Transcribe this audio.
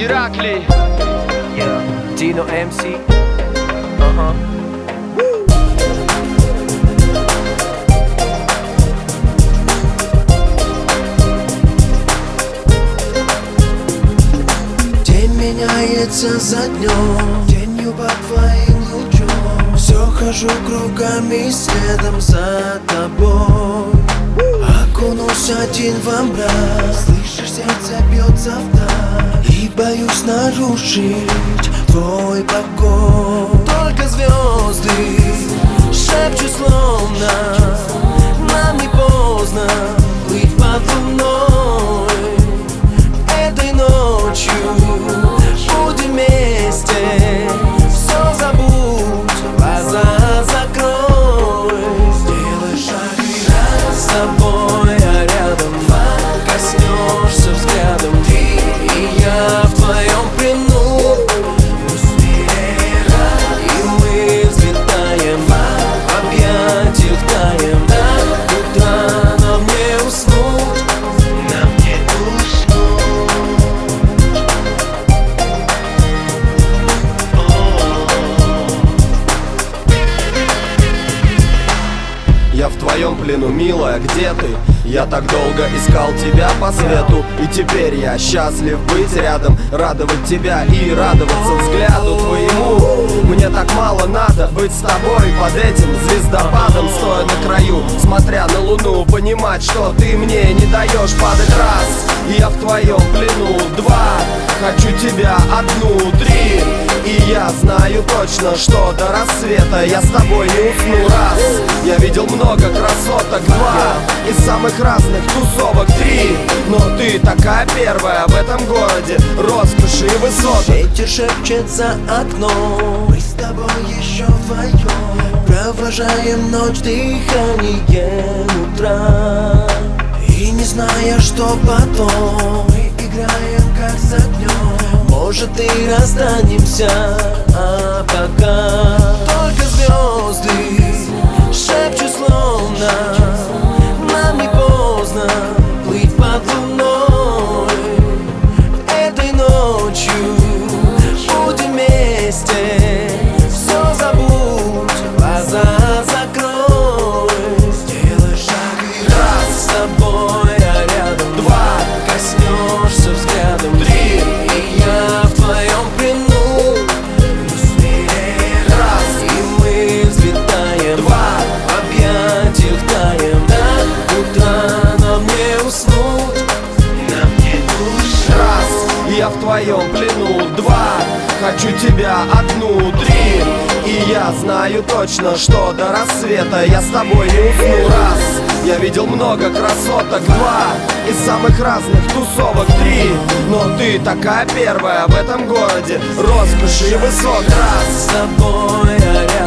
Ираклий. Dino MC. День меняется за днем, тенью под твоим лучом. Все хожу кругами следом за тобой. Окунусь один во мрак, слышишь, сердце бьется вдаль, и боюсь нарушить твой покой. Только звезды шепчут словно нам не поздно быть под луной. Этой ночью будем вместе, все забудь, глаза закрой. Сделай шаг и раз с тобой я рядом, коснешься взглядом ты и я в твоем плену. И мы взлетаем, в объятиях таем. До утра нам не уснуть, нам не уснуть. Я в твоем плену, милая, где ты? Я так долго искал тебя по свету, и теперь я счастлив быть рядом, радовать тебя и радоваться взгляду твоему. Мне так мало надо быть с тобой под этим звездопадом, стоя на краю, смотря на луну, понимать, что ты мне не даешь падать. Раз, и я в твоем плену. Два, хочу тебя. Одну, три, и я знаю точно, что до рассвета я с тобой не усну. Раз, я видел много красоток. Два, из самых разных тусовок. Три, но ты такая первая в этом городе роскоши и высоток. Ветер шепчет за окном, мы с тобой еще вдвоем провожаем ночь дыханием утра. И не зная, что потом, мы играем как с огнем. Может и расстанемся, а пока только звезды шепчут словно нам не поздно плыть под луной. Этой ночью будем вместе, все забудь, глаза закрой. Сделай шаг и раз с тобой я рядом. Два, коснешься взглядом. Три, и я в твоем плену. Раз, и мы взлетаем. Два, в объятиях таем. До утра нам не уснуть, нам не уснуть. Раз, и я в твоем плену. Два, хочу тебя. Одну, три, и я знаю точно, что до рассвета я с тобой не усну. Раз, я видел много красоток. Два, из самых разных тусовок. Три, но ты такая первая в этом городе роскоши и высот. Раз, с тобой я рядом.